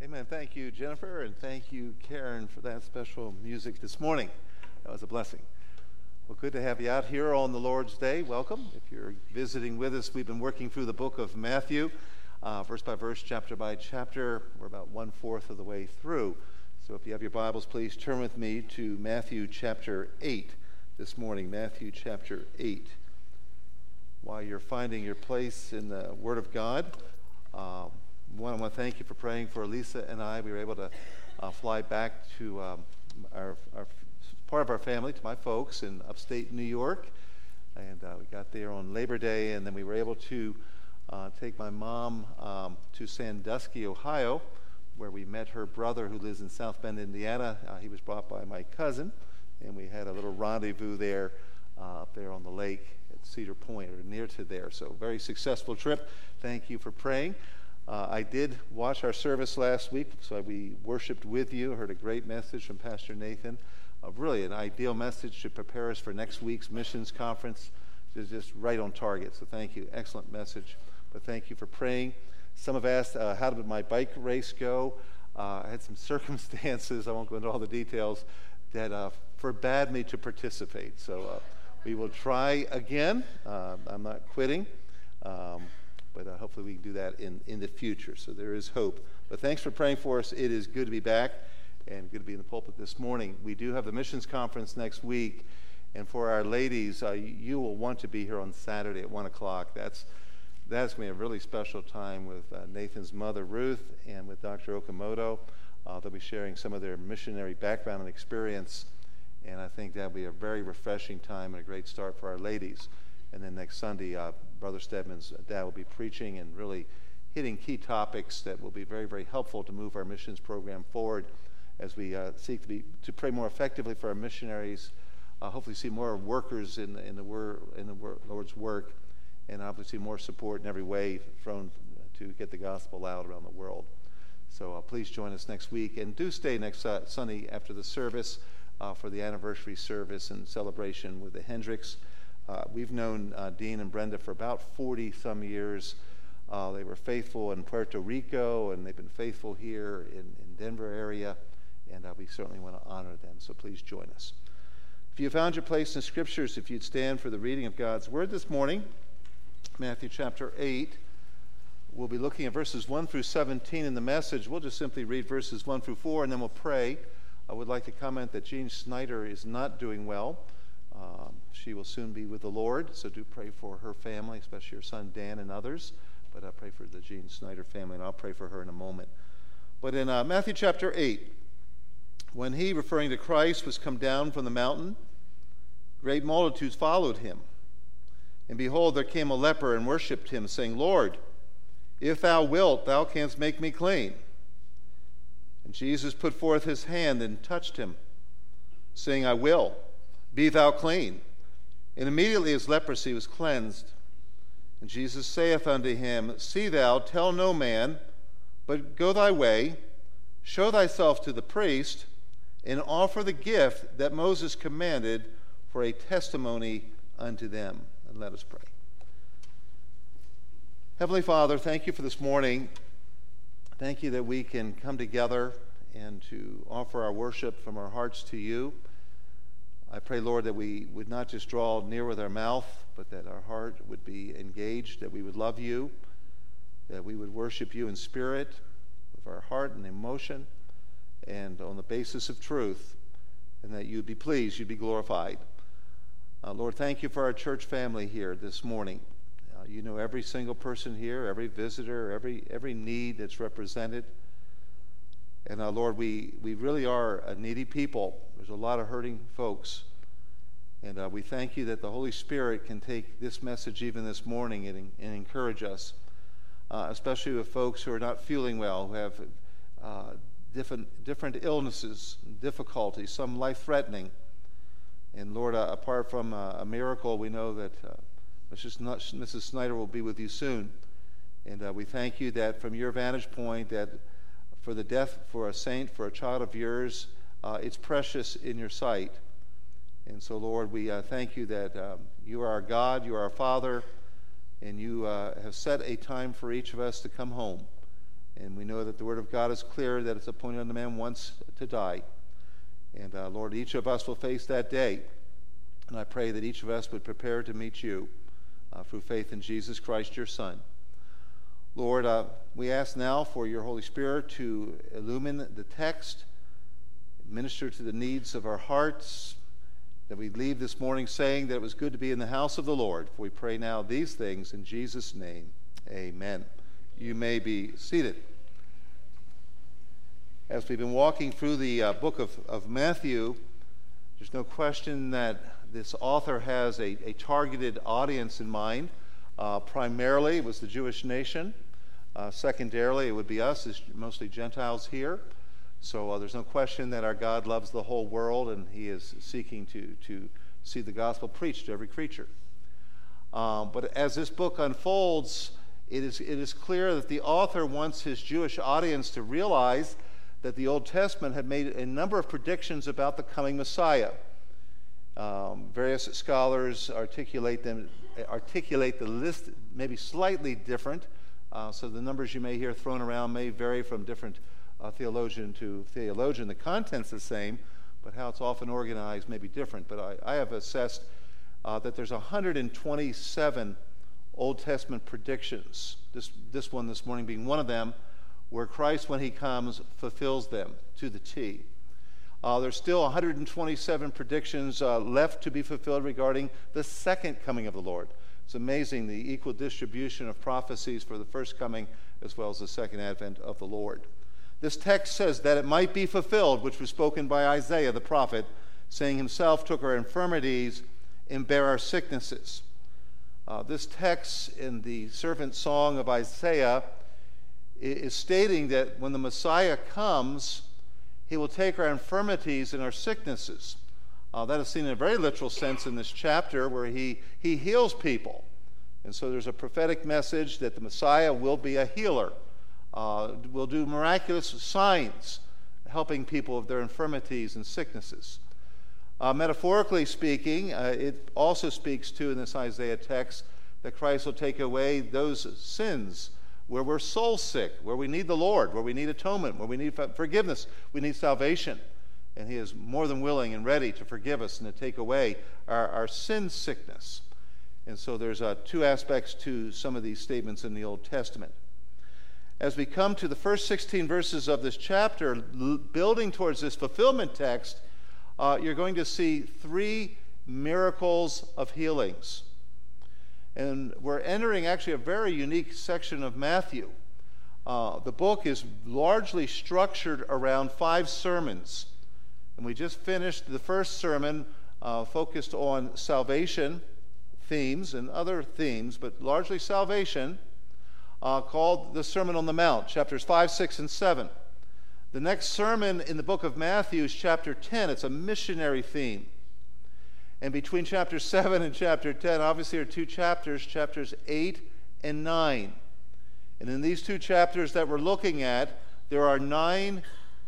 Amen. Thank you, Jennifer, and thank you, Karen, for that special music this morning. That was a blessing. Well, good to have you out here on the Lord's Day. Welcome. If you're visiting with us, we've been working through the book of Matthew, verse by verse, chapter by chapter. We're about 1/4 of the way through. So if you have your Bibles, please turn with me to Matthew chapter 8 this morning. Matthew chapter 8. While you're finding your place in the Word of God, I want to thank you for praying for Lisa and I. We were able to fly back to our part of our family, to my folks in upstate New York, and we got there on Labor Day, and then we were able to take my mom to Sandusky, Ohio, where we met her brother who lives in South Bend, Indiana. He was brought by my cousin, and we had a little rendezvous there up there on the lake at Cedar Point, or near to there. So very successful trip. Thank you for praying. I did watch our service last week, so we worshiped with you. Heard a great message from Pastor Nathan. Really an ideal message to prepare us for next week's missions conference. It's just right on target, so thank you. Excellent message. But thank you for praying. Some have asked, how did my bike race go? I had some circumstances, I won't go into all the details, that forbade me to participate. So we will try again. I'm not quitting. But hopefully we can do that in the future. So there is hope. But thanks for praying for us. It is good to be back and good to be in the pulpit this morning. We do have the missions conference next week. And for our ladies, you will want to be here on Saturday at 1 o'clock. That's going to be a really special time with Nathan's mother, Ruth, and with Dr. Okamoto. They'll be sharing some of their missionary background and experience. And I think that'll be a very refreshing time and a great start for our ladies. And then next Sunday, Brother Stedman's dad will be preaching and really hitting key topics that will be very, very helpful to move our missions program forward as we seek to pray more effectively for our missionaries, hopefully see more workers in the Lord's work, and obviously more support in every way to get the gospel out around the world. So please join us next week, and do stay next Sunday after the service for the anniversary service and celebration with the Hendricks. We've known Dean and Brenda for about 40-some years. They were faithful in Puerto Rico, and they've been faithful here in Denver area, and we certainly want to honor them, so please join us. If you found your place in Scriptures, if you'd stand for the reading of God's Word this morning, Matthew chapter 8, we'll be looking at verses 1 through 17 in the message. We'll just simply read verses 1 through 4, and then we'll pray. I would like to comment that Jean Snyder is not doing well. She will soon be with the Lord, so do pray for her family, especially her son Dan and others. But I pray for the Jean Snyder family, and I'll pray for her in a moment. But in Matthew chapter 8, when he, referring to Christ, was come down from the mountain, great multitudes followed him. And behold, there came a leper and worshipped him, saying, Lord, if thou wilt, thou canst make me clean. And Jesus put forth his hand and touched him, saying, I will. Be thou clean. And immediately his leprosy was cleansed. And Jesus saith unto him, See thou, tell no man, but go thy way, show thyself to the priest, and offer the gift that Moses commanded for a testimony unto them. And let us pray. Heavenly Father, thank you for this morning. Thank you that we can come together and to offer our worship from our hearts to you. I pray, Lord, that we would not just draw near with our mouth, but that our heart would be engaged, that we would love you, that we would worship you in spirit, with our heart and emotion, and on the basis of truth, and that you'd be pleased, you'd be glorified. Lord, thank you for our church family here this morning. You know every single person here, every visitor, every need that's represented. And Lord, we really are a needy people. There's a lot of hurting folks. And we thank you that the Holy Spirit can take this message even this morning and encourage us, especially with folks who are not feeling well, who have different illnesses, difficulties, some life-threatening. And Lord, apart from a miracle, we know that Mrs. Snyder will be with you soon. And we thank you that from your vantage point, that for the death for a saint, for a child of yours, it's precious in your sight. And so, Lord, we thank you that you are our God, you are our Father, and you have set a time for each of us to come home. And we know that the Word of God is clear, that it's appointed unto man once to die. And Lord, each of us will face that day. And I pray that each of us would prepare to meet you through faith in Jesus Christ, your Son. Lord, we ask now for your Holy Spirit to illumine the text, minister to the needs of our hearts, that we leave this morning saying that it was good to be in the house of the Lord. For we pray now these things in Jesus' name. Amen. You may be seated. As we've been walking through the book of Matthew, there's no question that this author has a targeted audience in mind. Primarily, it was the Jewish nation. Secondarily, it would be us, as mostly Gentiles here. So there's no question that our God loves the whole world, and he is seeking to see the gospel preached to every creature. But as this book unfolds, it is clear that the author wants his Jewish audience to realize that the Old Testament had made a number of predictions about the coming Messiah. Various scholars articulate the list maybe slightly different, so the numbers you may hear thrown around may vary from different theologian to theologian. The content's the same, but how it's often organized may be different. But I have assessed that there's 127 Old Testament predictions, this one this morning being one of them, where Christ, when he comes, fulfills them to the T. There's still 127 predictions left to be fulfilled regarding the second coming of the Lord. It's amazing the equal distribution of prophecies for the first coming as well as the second advent of the Lord. This text says that it might be fulfilled, which was spoken by Isaiah the prophet, saying himself took our infirmities and bare our sicknesses. This text in the servant song of Isaiah is stating that when the Messiah comes, he will take our infirmities and our sicknesses. That is seen in a very literal sense in this chapter where he heals people. And so there's a prophetic message that the Messiah will be a healer, will do miraculous signs, helping people of their infirmities and sicknesses. Metaphorically speaking, it also speaks to, in this Isaiah text, that Christ will take away those sins where we're soul sick, where we need the Lord, where we need atonement, where we need forgiveness, we need salvation. And he is more than willing and ready to forgive us and to take away our sin sickness. And so there's two aspects to some of these statements in the Old Testament. As we come to the first 16 verses of this chapter, building towards this fulfillment text, you're going to see three miracles of healings. And we're entering actually a very unique section of Matthew. The book is largely structured around 5 sermons. And we just finished the first sermon focused on salvation themes and other themes, but largely salvation, called the Sermon on the Mount, chapters 5, 6, and 7. The next sermon in the book of Matthew is chapter 10. It's a missionary theme. And between chapter 7 and chapter 10, obviously, are 2 chapters, chapters 8 and 9. And in these 2 chapters that we're looking at, there are 9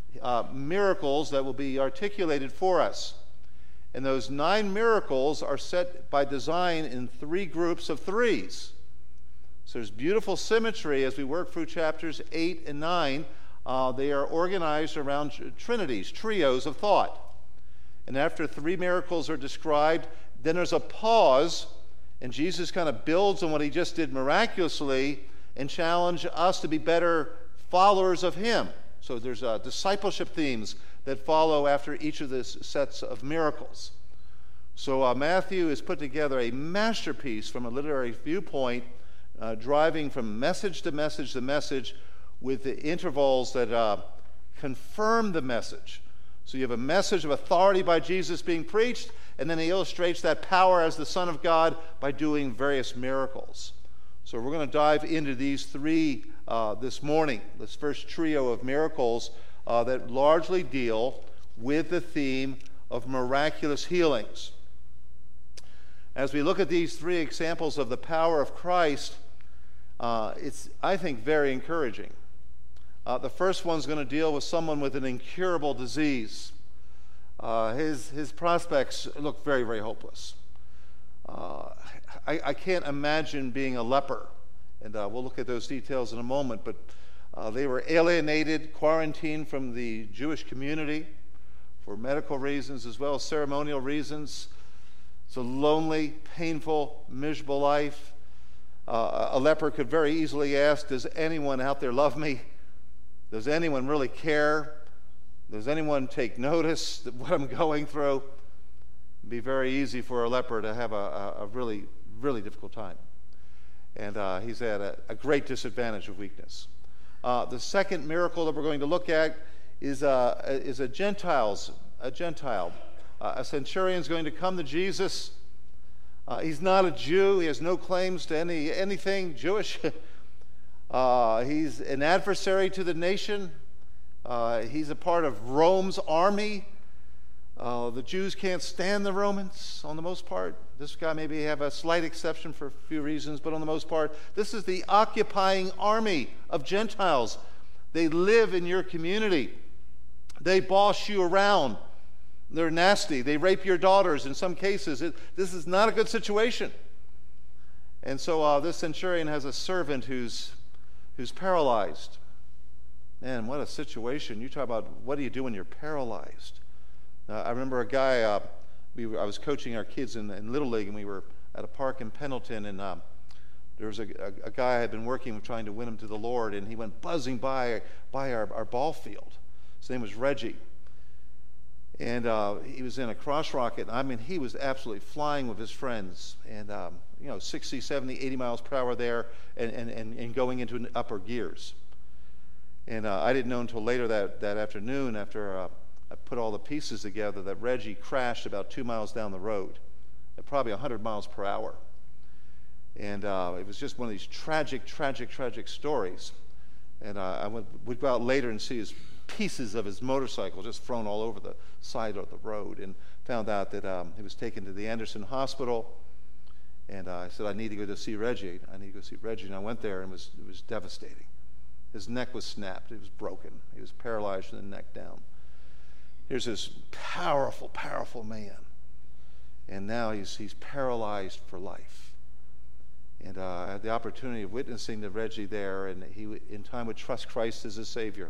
miracles that will be articulated for us. And those 9 miracles are set by design in 3 groups of 3s. So there's beautiful symmetry as we work through chapters 8 and 9. They are organized around trinities, trios of thought. And after 3 miracles are described, then there's a pause, and Jesus kind of builds on what he just did miraculously and challenge us to be better followers of him. So there's discipleship themes that follow after each of these sets of miracles. So Matthew has put together a masterpiece from a literary viewpoint, driving from message to message to message with the intervals that confirm the message. So you have a message of authority by Jesus being preached, and then he illustrates that power as the Son of God by doing various miracles. So we're going to dive into these 3 this morning, this first trio of miracles that largely deal with the theme of miraculous healings. As we look at these 3 examples of the power of Christ, it's, I think, very encouraging. The first one's going to deal with someone with an incurable disease. His prospects look very, very hopeless. I can't imagine being a leper, and we'll look at those details in a moment, but They were alienated, quarantined from the Jewish community for medical reasons as well as ceremonial reasons. It's a lonely, painful, miserable life. A leper could very easily ask, does anyone out there love me? Does anyone really care? Does anyone take notice of what I'm going through? It'd be very easy for a leper to have a really, really difficult time. And he's at a great disadvantage of weakness. The second miracle that we're going to look at is a Gentile. A centurion's going to come to Jesus. He's not a Jew. He has no claims to anything Jewish. He's an adversary to the nation. He's a part of Rome's army. The Jews can't stand the Romans on the most part. This guy maybe have a slight exception for a few reasons, but on the most part, this is the occupying army of Gentiles. They live in your community. They boss you around. They're nasty. They rape your daughters in some cases. This is not a good situation. And so this centurion has a servant who's paralyzed. Man, what a situation. You talk about what do you do when you're paralyzed? I remember a guy, I was coaching our kids in Little League, and we were at a park in Pendleton, and there was a guy I had been working with trying to win him to the Lord, and he went buzzing by our ball field. His name was Reggie. And he was in a cross rocket. I mean, he was absolutely flying with his friends, and 60, 70, 80 miles per hour there, and going into upper gears. And I didn't know until later that afternoon, after I put all the pieces together, that Reggie crashed about 2 miles down the road at probably 100 miles per hour. And it was just one of these tragic stories. And we'd go out later and see his pieces of his motorcycle just thrown all over the side of the road, and found out that he was taken to the Anderson Hospital. And I said, I need to go to see Reggie. And I went there, and it was devastating. His neck was snapped. It was broken. He was paralyzed from the neck down. Here's this powerful man. And now he's paralyzed for life. And I had the opportunity of witnessing to Reggie there, and he in time would trust Christ as his Savior.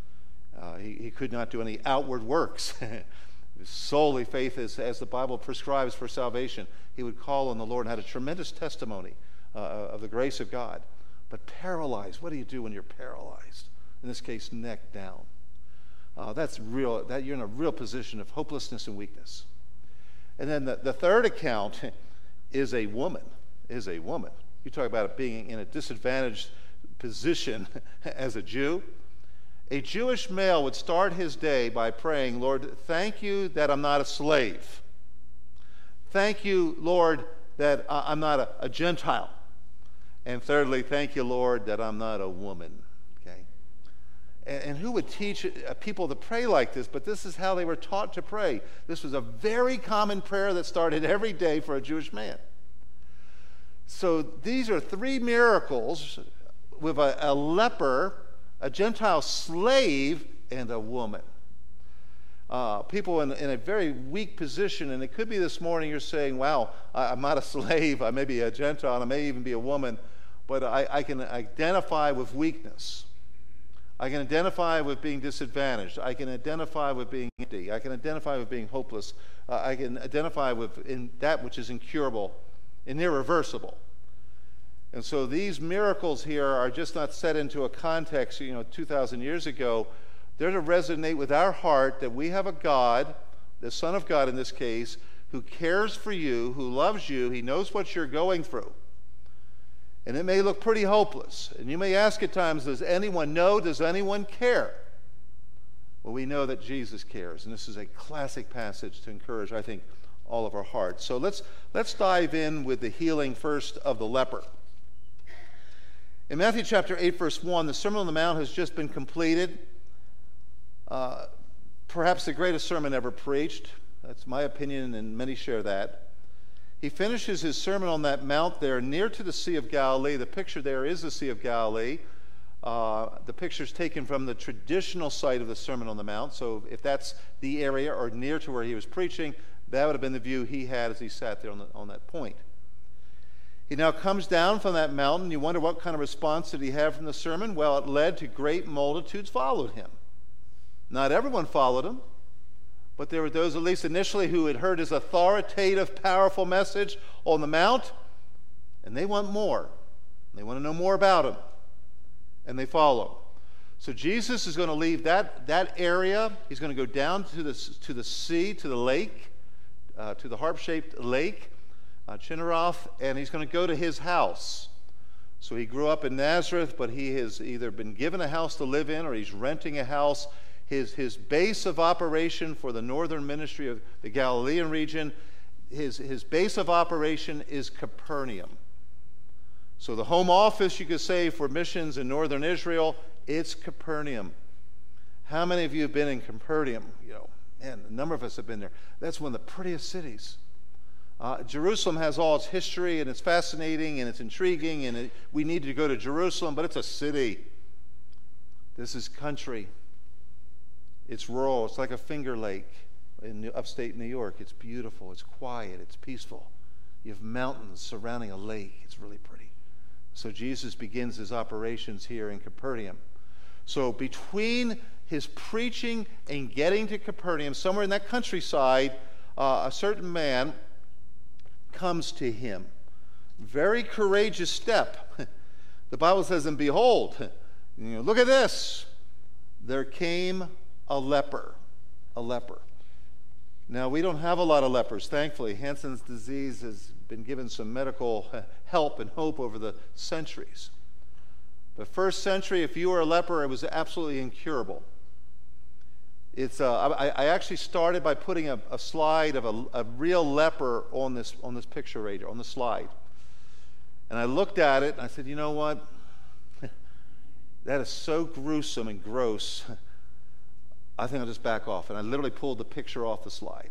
He could not do any outward works. It was solely faith as the Bible prescribes for salvation. He would call on the Lord and had a tremendous testimony of the grace of God. But paralyzed, what do you do when you're paralyzed? In this case, neck down. That's real. That you're in a real position of hopelessness and weakness. And then the third account is a woman. You talk about it being in a disadvantaged position as a Jew. A Jewish male would start his day by praying, Lord, thank you that I'm not a slave. Thank you, Lord, that I'm not a Gentile. And thirdly, thank you, Lord, that I'm not a woman. Okay? And who would teach people to pray like this? But this is how they were taught to pray. This was a very common prayer that started every day for a Jewish man. So these are three miracles with a leper, a Gentile slave, and a woman. People in a very weak position, and it could be this morning you're saying, wow, I'm not a slave, I may be a Gentile, I may even be a woman, but I can identify with weakness. I can identify with being disadvantaged. I can identify with being empty. I can identify with being hopeless. I can identify with that which is incurable and irreversible. And so these miracles here are just not set into a context, 2,000 years ago. They're to resonate with our heart that we have a God, the Son of God in this case, who cares for you, who loves you. He knows what you're going through. And it may look pretty hopeless. And you may ask at times, does anyone know? Does anyone care? Well, we know that Jesus cares. And this is a classic passage to encourage, I think, all of our hearts. So let's dive in with the healing first of the leper. In Matthew chapter 8, verse 1, the Sermon on the Mount has just been completed. Perhaps the greatest sermon ever preached. That's my opinion, and many share that. He finishes his sermon on that mount there near to the Sea of Galilee. The picture there is the Sea of Galilee. The picture is taken from the traditional site of the Sermon on the Mount. So if that's the area or near to where he was preaching, that would have been the view he had as he sat there on that point. He now comes down from that mountain. You wonder what kind of response did he have from the sermon? Well, it led to great multitudes followed him. Not everyone followed him, but there were those, at least initially, who had heard his authoritative, powerful message on the Mount, and they want more. They want to know more about him, and they follow. So Jesus is going to leave that area. He's going to go down to the sea, to the lake, to the harp-shaped lake, Chinneroth, and he's going to go to his house. So he grew up in Nazareth, but he has either been given a house to live in or he's renting a house. His base of operation for the northern ministry of the Galilean region, his base of operation is Capernaum. So the home office, you could say, for missions in northern Israel, it's Capernaum. How many of you have been in Capernaum? Man, a number of us have been there. That's one of the prettiest cities. Jerusalem has all its history, and it's fascinating, and it's intriguing, and we need to go to Jerusalem, but it's a city. This is country. It's rural. It's like a Finger Lake in upstate New York. It's beautiful. It's quiet. It's peaceful. You have mountains surrounding a lake. It's really pretty. So Jesus begins his operations here in Capernaum. So between his preaching and getting to Capernaum, somewhere in that countryside, a certain man comes to him. Very courageous step. The Bible says, and behold, look at this. There came a leper. A leper. Now, we don't have a lot of lepers, thankfully. Hansen's disease has been given some medical help and hope over the centuries. The first century, if you were a leper, it was absolutely incurable. I actually started by putting a slide of a real leper on this picture right here, on the slide. And I looked at it, and I said, you know what? That is so gruesome and gross. I think I'll just back off. And I literally pulled the picture off the slide.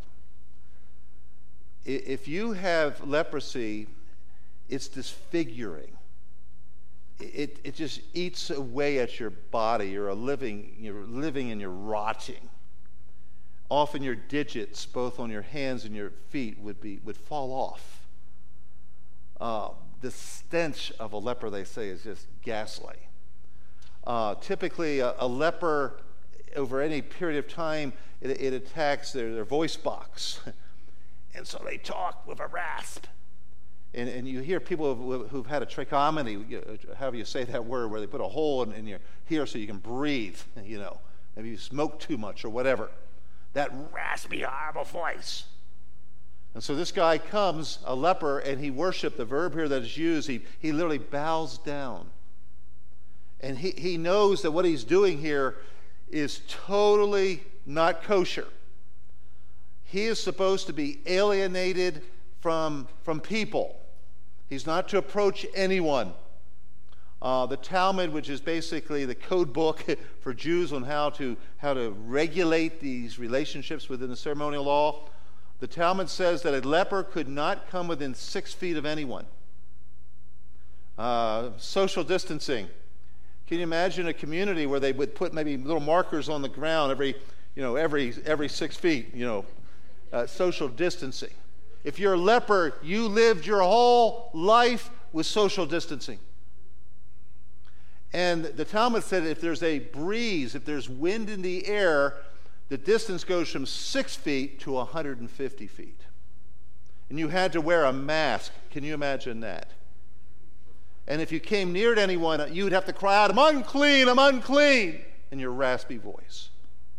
If you have leprosy, it's disfiguring. It just eats away at your body. You're living and you're rotting. Often your digits, both on your hands and your feet, would fall off. The stench of a leper, they say, is just ghastly. Typically, a leper, over any period of time, it attacks their voice box. And so they talk with a rasp. And you hear people who've had a tracheotomy, however you say that word, where they put a hole in your ear so you can breathe, Maybe you smoke too much or whatever. That raspy, horrible voice. And so this guy comes, a leper, and he worshiped. The verb here that is used, he literally bows down. And he knows that what he's doing here is totally not kosher. He is supposed to be alienated from people. He's not to approach anyone. The Talmud, which is basically the code book for Jews on how to regulate these relationships within the ceremonial law, the Talmud says that a leper could not come within 6 feet of anyone. Social distancing. Can you imagine a community where they would put maybe little markers on the ground every 6 feet? Social distancing. If you're a leper, you lived your whole life with social distancing. And the Talmud said if there's a breeze, if there's wind in the air, the distance goes from 6 feet to 150 feet. And you had to wear a mask. Can you imagine that? And if you came near to anyone, you would have to cry out, I'm unclean, in your raspy voice.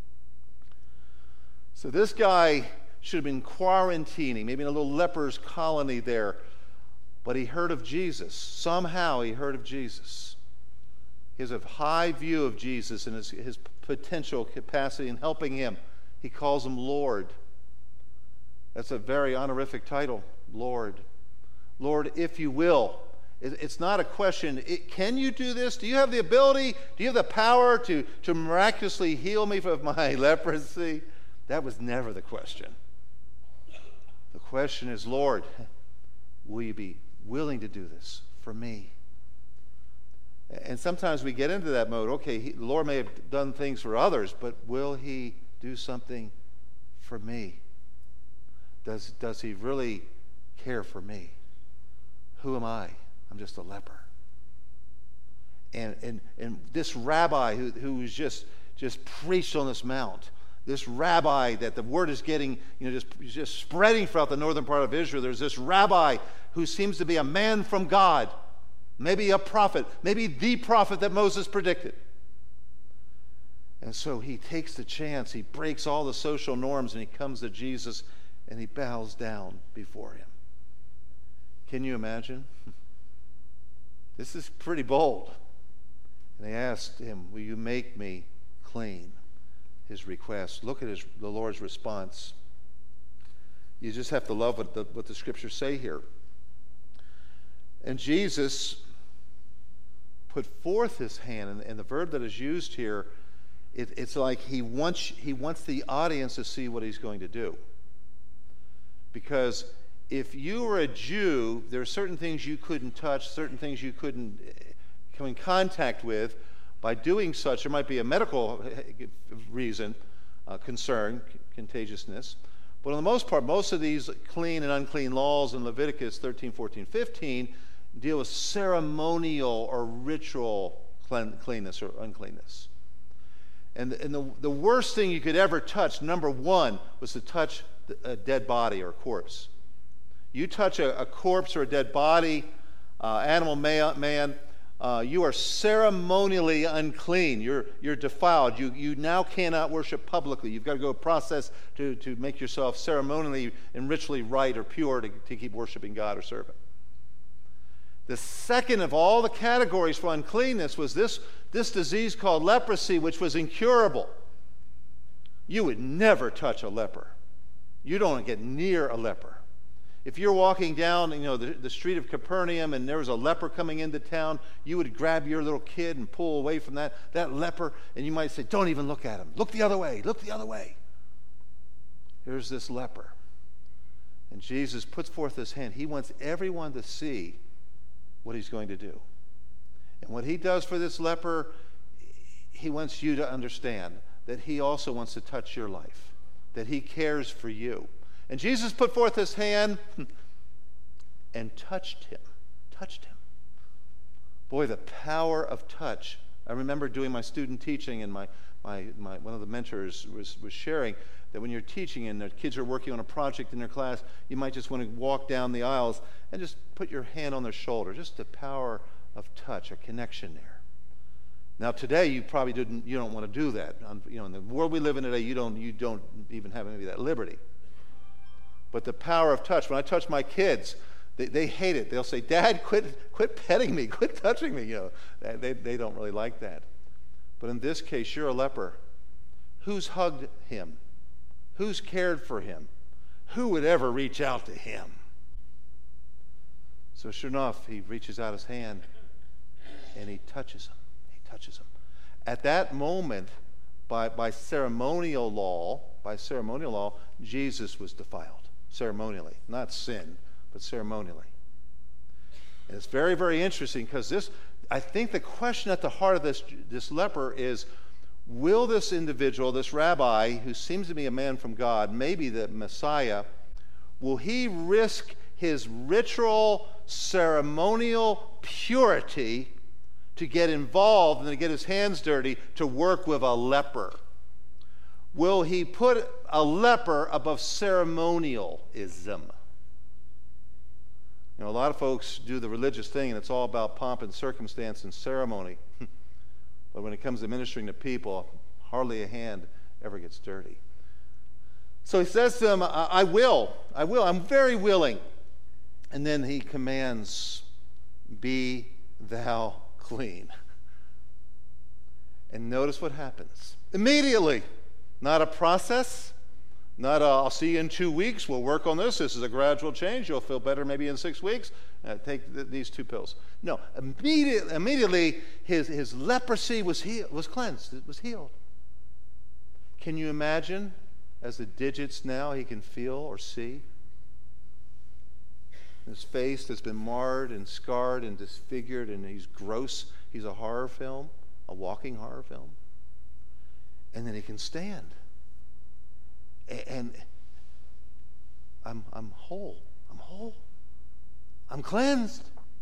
So this guy should have been quarantining, maybe in a little lepers colony there. But he heard of Jesus. Somehow he heard of Jesus. He has a high view of Jesus and his potential capacity in helping him. He calls him Lord. That's a very honorific title, Lord. Lord, if you will. It's not a question, can you do this? Do you have the ability? Do you have the power to miraculously heal me of my leprosy? That was never the question. The question is, Lord, will you be willing to do this for me? And sometimes we get into that mode. Okay, the Lord may have done things for others, but will he do something for me? Does he really care for me? Who am I? I'm just a leper. And this rabbi who was just preached on this mount, this rabbi that the word is getting, just spreading throughout the northern part of Israel. There's this rabbi who seems to be a man from God, maybe a prophet, maybe the prophet that Moses predicted. And so he takes the chance, he breaks all the social norms, and he comes to Jesus and he bows down before him. Can you imagine? This is pretty bold. And they asked him, will you make me clean? His request. Look at the Lord's response. You just have to love what the scriptures say here. And Jesus put forth his hand, and the verb that is used here, it's like he wants the audience to see what he's going to do. Because if you were a Jew, there are certain things you couldn't touch, certain things you couldn't come in contact with. By doing such, there might be a medical reason, concern, contagiousness. But on the most part, most of these clean and unclean laws in Leviticus 13, 14, 15 deal with ceremonial or ritual cleanness or uncleanness. And the worst thing you could ever touch, number one, was to touch a dead body or a corpse. You touch a corpse or a dead body, animal, man, you are ceremonially unclean. You're defiled. You now cannot worship publicly. You've got to go a process to make yourself ceremonially and ritually right or pure to keep worshiping God or serve Him. The second of all the categories for uncleanness was this disease called leprosy, which was incurable. You would never touch a leper. You don't get near a leper. If you're walking down, the street of Capernaum and there was a leper coming into town, you would grab your little kid and pull away from that leper, and you might say, don't even look at him. Look the other way. Look the other way. Here's this leper. And Jesus puts forth his hand. He wants everyone to see what he's going to do. And what he does for this leper, he wants you to understand that he also wants to touch your life, that he cares for you. And Jesus put forth his hand and touched him. Touched him. Boy, the power of touch. I remember doing my student teaching, and my one of the mentors was sharing that when you're teaching and the kids are working on a project in their class, you might just want to walk down the aisles and just put your hand on their shoulder. Just the power of touch, a connection there. Now today you probably you don't want to do that. In the world we live in today, you don't even have any of that liberty. But the power of touch, when I touch my kids, they hate it. They'll say, Dad, quit petting me, quit touching me. They don't really like that. But in this case, you're a leper. Who's hugged him? Who's cared for him? Who would ever reach out to him? So sure enough, he reaches out his hand and he touches him. He touches him. At that moment, by ceremonial law, Jesus was defiled. Ceremonially, not sin, but ceremonially. And it's very, very interesting because I think the question at the heart of this leper is, will this individual, this rabbi, who seems to be a man from God, maybe the Messiah, will he risk his ritual, ceremonial purity to get involved and to get his hands dirty to work with a leper? Will he put a leper above ceremonialism? A lot of folks do the religious thing, and it's all about pomp and circumstance and ceremony. But when it comes to ministering to people, hardly a hand ever gets dirty. So he says to them, I will, I'm very willing. And then he commands, be thou clean. And notice what happens. Immediately. Not a process, not I'll see you in 2 weeks, we'll work on this is a gradual change, you'll feel better maybe in 6 weeks, take these 2 pills. No, immediately his leprosy was cleansed, it was healed. Can you imagine, as the digits now he can feel or see? His face that's been marred and scarred and disfigured, and he's gross, he's a horror film, a walking horror film. And then he can stand. And I'm whole. I'm whole. I'm cleansed.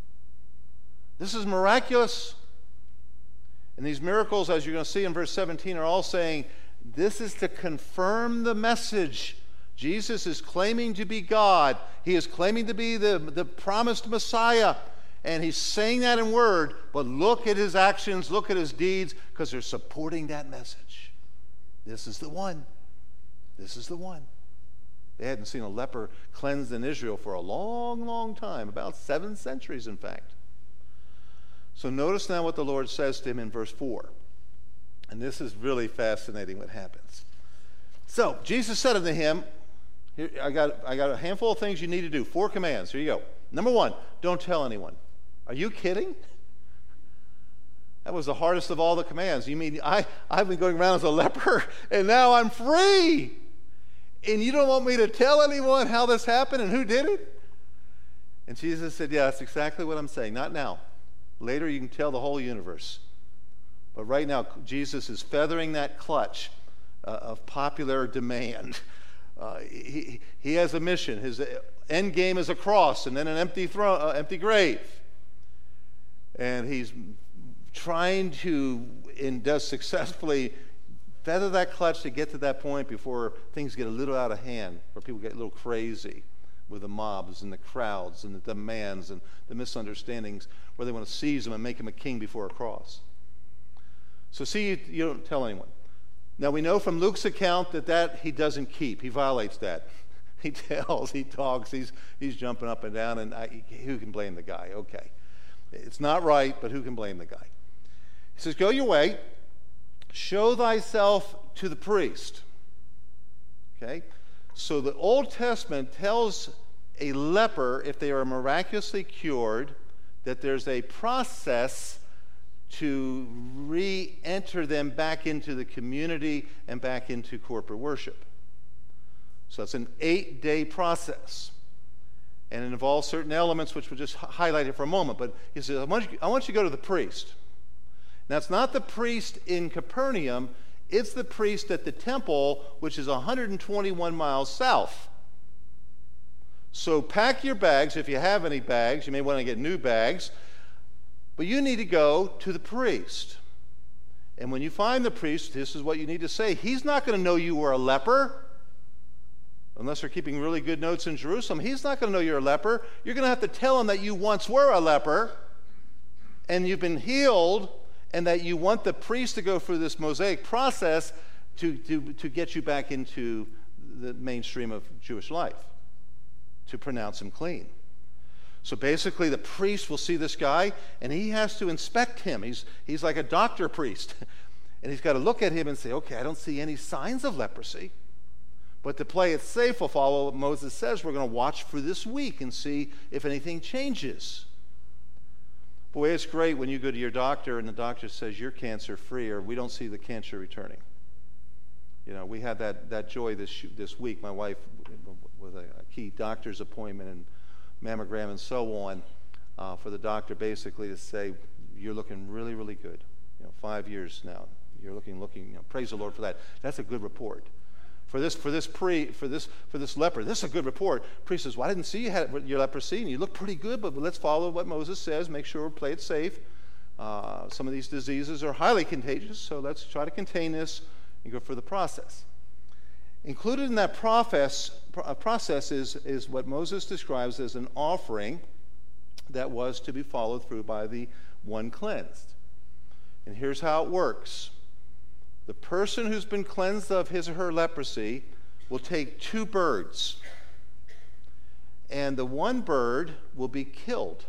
This is miraculous. And these miracles, as you're going to see in verse 17, are all saying this is to confirm the message. Jesus is claiming to be God. He is claiming to be the promised Messiah. And he's saying that in word, but look at his actions, look at his deeds, because they're supporting that message. This is the one. This is the one. They hadn't seen a leper cleansed in Israel for a long, long time, about 7 centuries, in fact. So notice now what the Lord says to him in verse 4. And this is really fascinating what happens. So Jesus said unto him, here, I got a handful of things you need to do. 4 commands. Here you go. Number 1, don't tell anyone. Are you kidding? That was the hardest of all the commands. You mean I've been going around as a leper, and now I'm free? And you don't want me to tell anyone how this happened and who did it? And Jesus said, yeah, that's exactly what I'm saying. Not now. Later you can tell the whole universe. But right now, Jesus is feathering that clutch of popular demand. He has a mission. His end game is a cross and then an empty grave. And he's trying to, and does successfully, feather that clutch to get to that point before things get a little out of hand, where people get a little crazy with the mobs and the crowds and the demands and the misunderstandings, where they want to seize him and make him a king before a cross. So see, you don't tell anyone. Now we know from Luke's account that he doesn't keep. He violates that. He tells, he talks, he's jumping up and down, and who can blame the guy? Okay. It's not right, but who can blame the guy? He says, go your way, show thyself to the priest. Okay? So the Old Testament tells a leper, if they are miraculously cured, that there's a process to re-enter them back into the community and back into corporate worship. So it's an 8-day process. And it involves certain elements which we'll just highlight it for a moment. But he says, I want you to go to the priest. Now, it's not the priest in Capernaum. It's the priest at the temple, which is 121 miles south. So pack your bags. If you have any bags, you may want to get new bags. But you need to go to the priest. And when you find the priest, this is what you need to say. He's not going to know you were a leper. Unless they're keeping really good notes in Jerusalem, he's not going to know you're a leper. You're going to have to tell him that you once were a leper and you've been healed, and that you want the priest to go through this Mosaic process to get you back into the mainstream of Jewish life, to pronounce him clean. So basically the priest will see this guy, and he has to inspect him. He's like a doctor priest. And he's got to look at him and say, okay, I don't see any signs of leprosy. But to play it safe, we'll follow what Moses says. We're going to watch for this week and see if anything changes. Boy, it's great when you go to your doctor and the doctor says you're cancer-free, or we don't see the cancer returning. You know, we had that joy this week. My wife, with a key doctor's appointment and mammogram and so on, for the doctor basically to say, you're looking really, really good. 5 years now. You're looking. Praise the Lord for that. That's a good report. For this leper, this is a good report. Priest says, well, I didn't see you had your leprosy, and you look pretty good, but let's follow what Moses says. Make sure we play it safe. Some of these diseases are highly contagious, so let's try to contain this and go for the process. Included in that process is what Moses describes as an offering that was to be followed through by the one cleansed. And here's how it works. The person who's been cleansed of his or her leprosy will take 2 birds, and the one bird will be killed,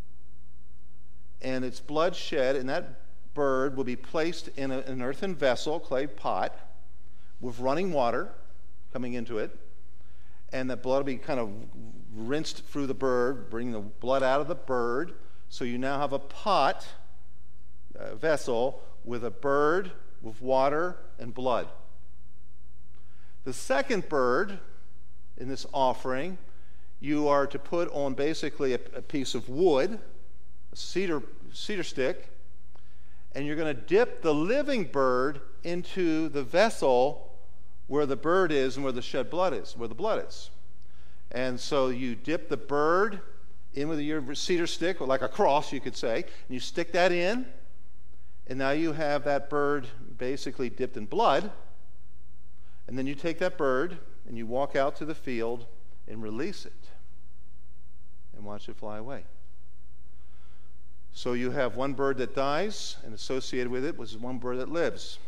and its blood shed, and that bird will be placed in an earthen vessel, clay pot, with running water coming into it, and that blood will be kind of rinsed through the bird, bringing the blood out of the bird, so you now have a pot, a vessel, with a bird, with water and blood. The second bird in this offering, you are to put on basically a piece of wood, a cedar stick, and you're going to dip the living bird into the vessel where the bird is and where the shed blood is, where the blood is. And so you dip the bird in with your cedar stick, or like a cross, you could say, and you stick that in, and now you have that bird basically dipped in blood, and then you take that bird and you walk out to the field and release it and watch it fly away. So you have one bird that dies, and associated with it was one bird that lives.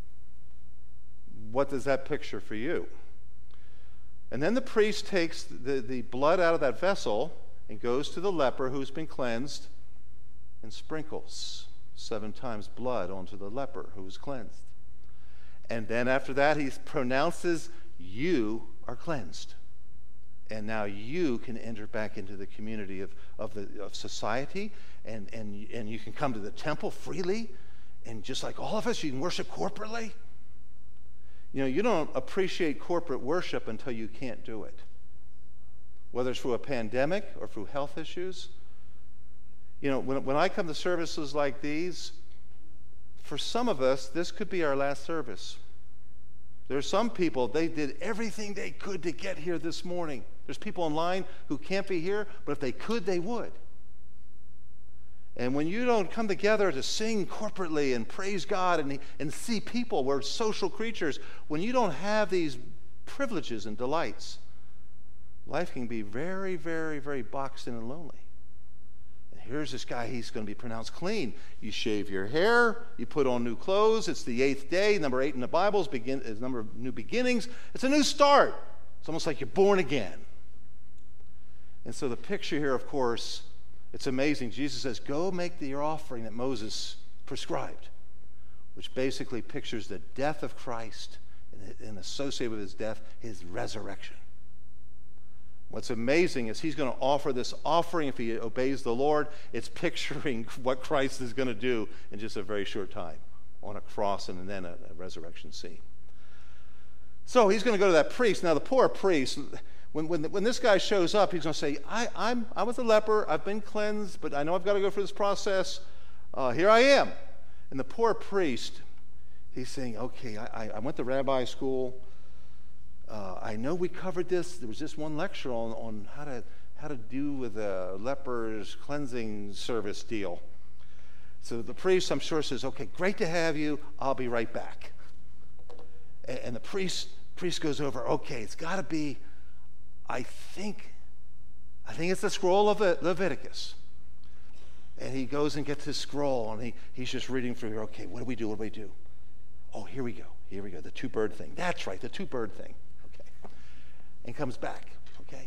What does that picture for you? And then the priest takes the blood out of that vessel and goes to the leper who's been cleansed and sprinkles 7 times blood onto the leper who was cleansed. And then after that, he pronounces, "You are cleansed." And now you can enter back into the community of society, and you can come to the temple freely, and just like all of us, you can worship corporately. You know, you don't appreciate corporate worship until you can't do it. Whether it's through a pandemic or through health issues. You know, when I come to services like these, for some of us, this could be our last service. There are some people, they did everything they could to get here this morning. There's people online who can't be here, but if they could, they would. And when you don't come together to sing corporately and praise God and see people, we're social creatures, when you don't have these privileges and delights, life can be very, very, very boxed in and lonely. And here's this guy, he's going to be pronounced clean. You shave your hair, you put on new clothes, it's the 8th day, number 8 in the Bible is number of new beginnings. It's a new start. It's almost like you're born again. And so the picture here, of course, it's amazing. Jesus says, go make your offering that Moses prescribed, which basically pictures the death of Christ and associated with his death, his resurrection. What's amazing is he's going to offer this offering if he obeys the Lord. It's picturing what Christ is going to do in just a very short time on a cross and then a resurrection scene. So he's going to go to that priest. Now, the poor priest, when this guy shows up, he's going to say, I was a leper, I've been cleansed, but I know I've got to go through this process. Here I am. And the poor priest, he's saying, okay, I went to rabbi school. I know we covered this. There was just one lecture on how to do with a leper's cleansing service deal. So the priest, I'm sure, says, okay, great to have you. I'll be right back. And the priest goes over, okay, it's got to be, I think it's the scroll of Leviticus. And he goes and gets his scroll, and he's just reading through here. Okay, what do we do? Oh, here we go, the 2-bird thing. That's right, the 2-bird thing. Okay. And comes back, okay?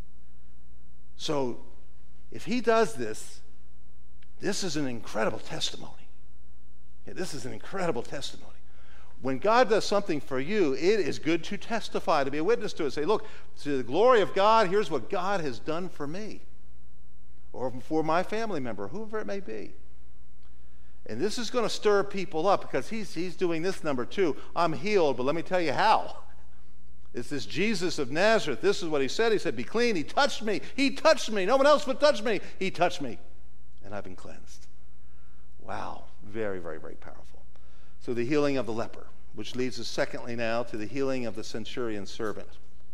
So if he does this, this is an incredible testimony. Yeah, this is an incredible testimony. When God does something for you, it is good to testify, to be a witness to it. Say, look, to the glory of God, here's what God has done for me, or for my family member, whoever it may be. And this is going to stir people up because he's doing this number 2. I'm healed, but let me tell you how. It's this Jesus of Nazareth. This is what he said. He said, be clean. He touched me. He touched me. No one else would touch me. He touched me, and I've been cleansed. Wow. Very, very, very powerful. So the healing of the leper, which leads us secondly now to the healing of the centurion's servant.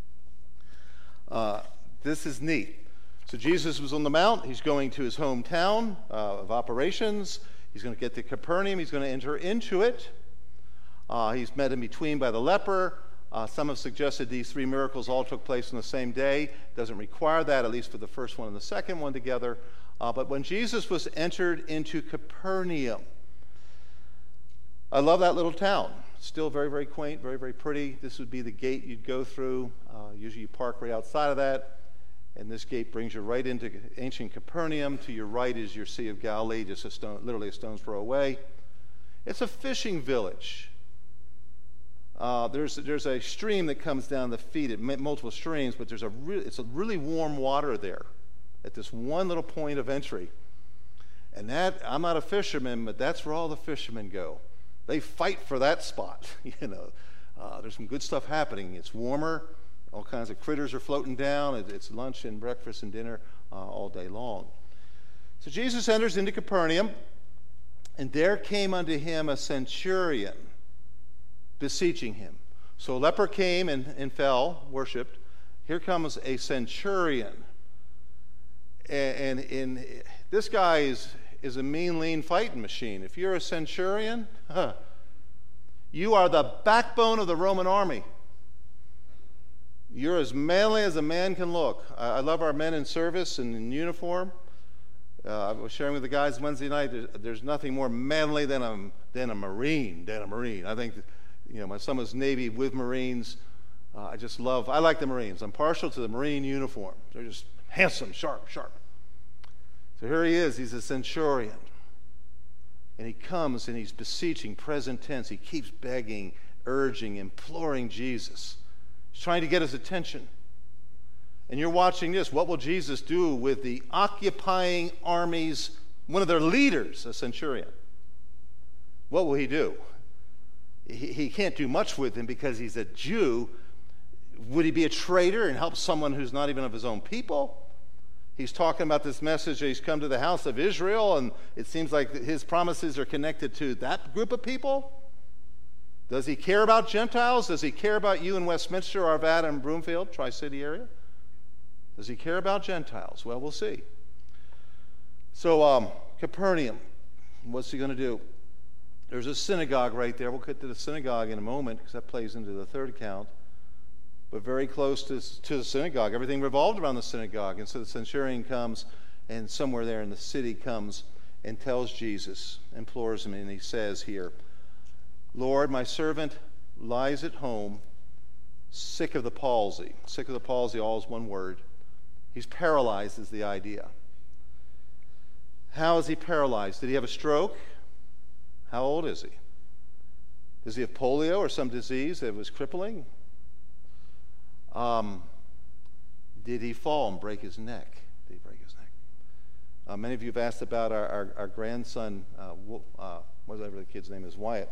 This is neat. So Jesus was on the mount. He's going to his hometown of operations. He's going to get to Capernaum. He's going to enter into it. He's met in between by the leper. Some have suggested these 3 miracles all took place on the same day. Doesn't require that, at least for the first one and the second one together. But when Jesus was entered into Capernaum, I love that little town. Still very, very quaint, very, very pretty. This would be the gate you'd go through. Usually you park right outside of that. And this gate brings you right into ancient Capernaum. To your right is your Sea of Galilee, just literally a stone's throw away. It's a fishing village. There's a stream that comes down the feet, multiple streams, but it's a really warm water there at this one little point of entry. And that, I'm not a fisherman, but that's where all the fishermen go. They fight for that spot. There's some good stuff happening. It's warmer. All kinds of critters are floating down. It's lunch and breakfast and dinner all day long. So Jesus enters into Capernaum, and there came unto him a centurion, beseeching him. So a leper came and fell, worshipped. Here comes a centurion. And this guy is a mean, lean fighting machine. If you're a centurion, you are the backbone of the Roman army. You're as manly as a man can look. I love our men in service and in uniform. I was sharing with the guys Wednesday night, there's nothing more manly than a Marine. I think, my son was Navy with Marines. I like the Marines. I'm partial to the Marine uniform. They're just handsome, sharp. So here he is. He's a centurion. And he comes and he's beseeching, present tense. He keeps begging, urging, imploring Jesus. He's trying to get his attention. And you're watching this. What will Jesus do with the occupying armies, one of their leaders, a centurion? What will he do? He can't do much with him because he's a Jew. Would he be a traitor and help someone who's not even of his own people? He's talking about this message that he's come to the house of Israel, and it seems like his promises are connected to that group of people. Does he care about Gentiles? Does he care about you in Westminster, Arvada, and Broomfield, Tri-City area? Does he care about Gentiles? Well, we'll see. So, Capernaum, what's he going to do? There's a synagogue right there. We'll get to the synagogue in a moment because that plays into the third account. But very close to the synagogue. Everything revolved around the synagogue. And so the centurion comes, and somewhere there in the city comes and tells Jesus, implores him, and he says here, Lord, my servant lies at home, sick of the palsy. Sick of the palsy, all is one word. He's paralyzed is the idea. How is he paralyzed? Did he have a stroke? How old is he? Does he have polio or some disease that was crippling? Did he fall and break his neck? Did he break his neck? Many of you have asked about our grandson, whatever the kid's name is, Wyatt.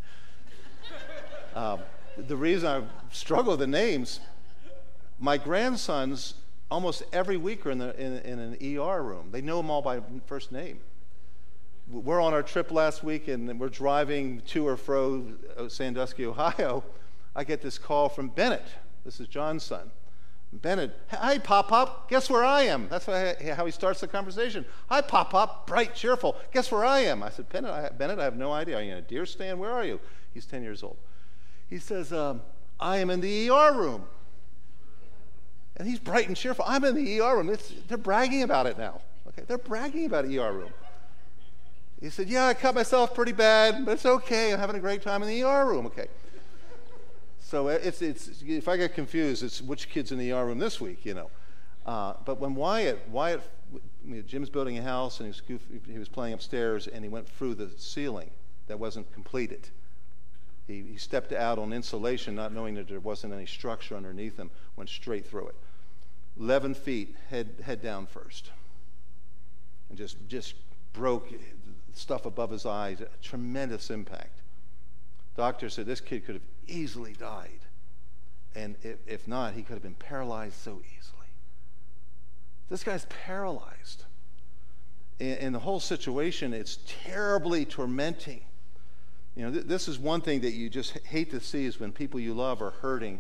The reason I struggle with the names, my grandsons almost every week are in an ER room. They know them all by first name. We're on our trip last week, and we're driving to or fro Sandusky, Ohio. I get this call from Bennett. This is John's son. Bennett, hi, Pop-Pop, guess where I am? That's how he starts the conversation. Hi, Pop-Pop, bright, cheerful, guess where I am? I said, Bennett, I have no idea. Are you in a deer stand? Where are you? He's 10 years old. He says, I am in the ER room. And he's bright and cheerful. I'm in the ER room. They're bragging about it now. Okay, they're bragging about ER room. He said, yeah, I cut myself pretty bad, but it's okay. I'm having a great time in the ER room. Okay. So it's if I get confused, it's which kid's in the ER room this week, But when Wyatt, Jim's building a house, and he was playing upstairs, and he went through the ceiling that wasn't completed. He stepped out on insulation, not knowing that there wasn't any structure underneath him, went straight through it. 11 feet, head down first. And just broke stuff above his eyes, a tremendous impact. Doctor said this kid could have easily died. And if not, he could have been paralyzed so easily. This guy's paralyzed. And the whole situation, it's terribly tormenting. This is one thing that you just hate to see is when people you love are hurting.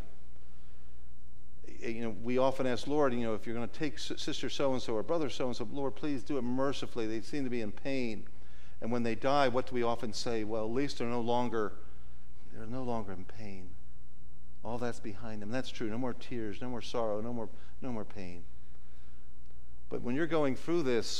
We often ask, Lord, if you're going to take sister so-and-so or brother so-and-so, Lord, please do it mercifully. They seem to be in pain. And when they die, what do we often say? Well, at least they're no longer in pain. All that's behind them. That's true. No more tears, no more sorrow, no more pain. But when you're going through this,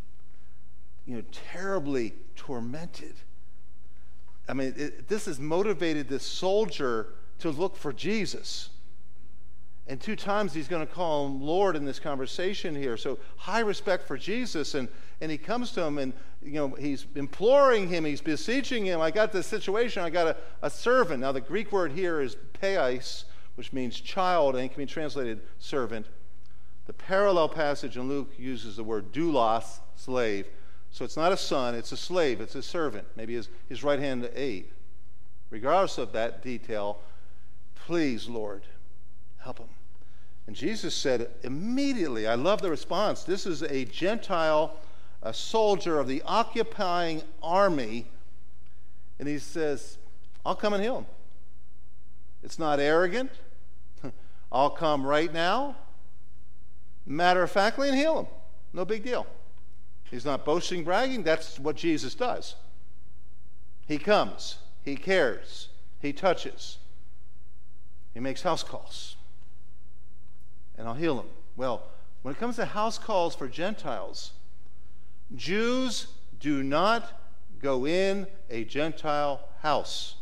terribly tormented, this has motivated this soldier to look for Jesus. And 2 times he's going to call him Lord in this conversation here. So high respect for Jesus. And he comes to him and, he's imploring him. He's beseeching him. I got this situation. I got a servant. Now the Greek word here is peis, which means child, and it can be translated servant. The parallel passage in Luke uses the word doulos, slave. So it's not a son, it's a slave, it's a servant. Maybe his right hand aide. Regardless of that detail, please, Lord, help him. And Jesus said immediately, I love the response, this is a Gentile, a soldier of the occupying army, and he says, I'll come and heal him. It's not arrogant. I'll come right now, matter-of-factly, and heal him. No big deal. He's not boasting, bragging. That's what Jesus does. He comes. He cares. He touches. He makes house calls. And I'll heal him. Well, when it comes to house calls for Gentiles, Jews do not go in a Gentile house.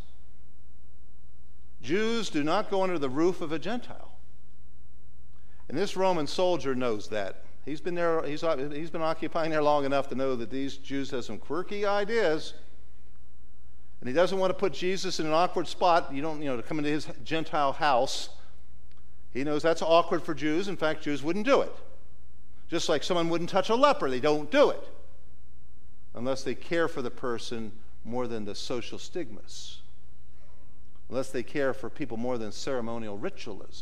Jews do not go under the roof of a Gentile. And this Roman soldier knows that. He's been there. He's been occupying there long enough to know that these Jews have some quirky ideas. And he doesn't want to put Jesus in an awkward spot. To come into his Gentile house. He knows that's awkward for Jews. In fact, Jews wouldn't do it. Just like someone wouldn't touch a leper. They don't do it unless they care for the person more than the social stigmas. Unless they care for people more than ceremonial ritualism.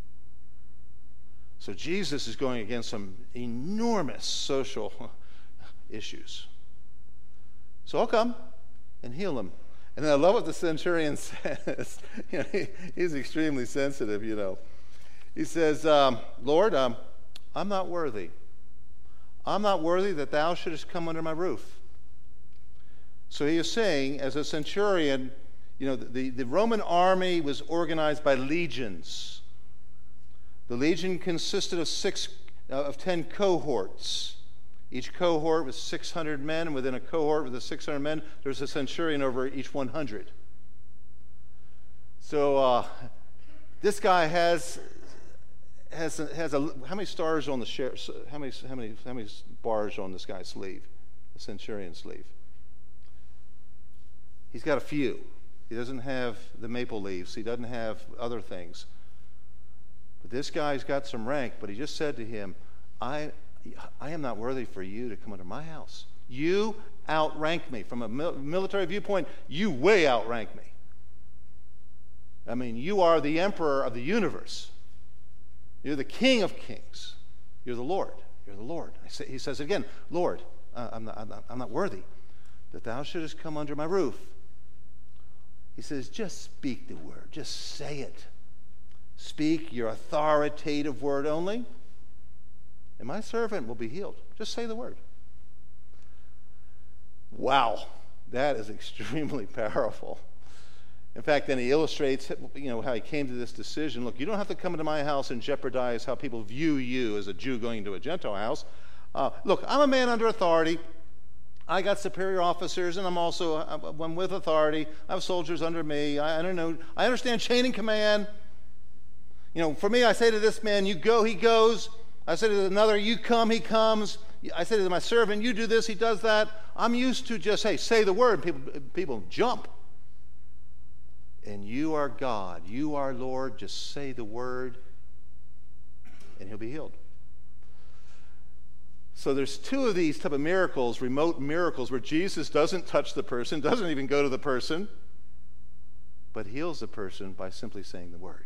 So Jesus is going against some enormous social issues. So I'll come and heal him. And then I love what the centurion says. He's extremely sensitive, He says, Lord, I'm not worthy. I'm not worthy that thou shouldest come under my roof. So he is saying, as a centurion, the Roman army was organized by legions. The legion consisted of 10 cohorts. Each cohort was 600 men, and within a cohort with the 600 men, there's a centurion over each 100. So this guy has how many stars on the how many bars on this guy's sleeve, the centurion's sleeve? He's got a few. He doesn't have the maple leaves. He doesn't have other things. But this guy's got some rank. But he just said to him, I am not worthy for you to come under my house. You outrank me. From a military viewpoint, you way outrank me. I mean, you are the emperor of the universe. You're the King of kings. You're the Lord. You're the Lord. He says again, Lord, I'm not worthy that thou shouldest come under my roof. He says, just speak the word. Just say it. Speak your authoritative word only, and my servant will be healed. Just say the word. Wow, that is extremely powerful. In fact, then he illustrates, how he came to this decision. Look, you don't have to come into my house and jeopardize how people view you as a Jew going into a Gentile house. Look, I'm a man under authority. I got superior officers, and I'm with authority. I have soldiers under me. I understand chain and command. For me, I say to this man, you go, he goes. I say to another, you come, he comes. I say to my servant, you do this, he does that. I'm used to just, say the word. People jump. And you are God. You are Lord. Just say the word, and he'll be healed. So there's two of these type of miracles, remote miracles, where Jesus doesn't touch the person, doesn't even go to the person, but heals the person by simply saying the word.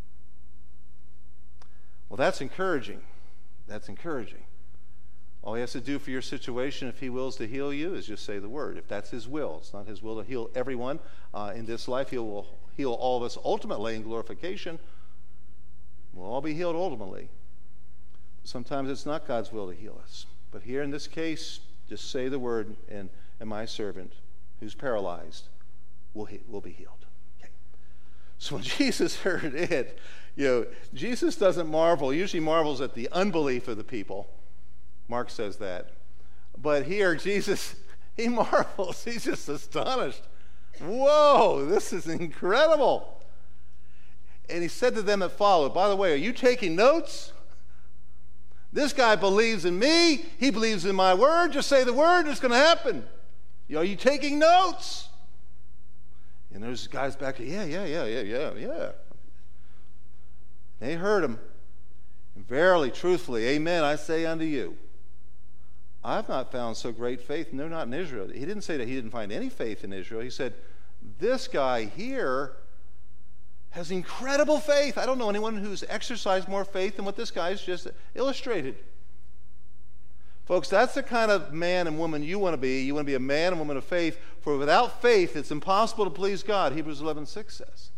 Well, that's encouraging. That's encouraging. All he has to do for your situation, if he wills to heal you, is just say the word. If that's his will. It's not his will to heal everyone in this life. He will heal all of us ultimately in glorification. We'll all be healed ultimately. Sometimes it's not God's will to heal us. But here in this case, just say the word, and my servant, who's paralyzed, will be healed. Okay. So when Jesus heard it, Jesus doesn't marvel. He usually marvels at the unbelief of the people. Mark says that. But here, Jesus, he marvels. He's just astonished. Whoa, this is incredible. And he said to them that followed, by the way, are you taking notes? This guy believes in me. He believes in my word. Just say the word, it's going to happen. Are you taking notes? And there's guys back there, yeah. They heard him. And verily, truthfully, amen, I say unto you, I've not found so great faith, no, not in Israel. He didn't say that he didn't find any faith in Israel. He said, this guy here has incredible faith. I don't know anyone who's exercised more faith than what this guy's just illustrated. Folks, that's the kind of man and woman you want to be. You want to be a man and woman of faith, for without faith, it's impossible to please God, Hebrews 11:6 says.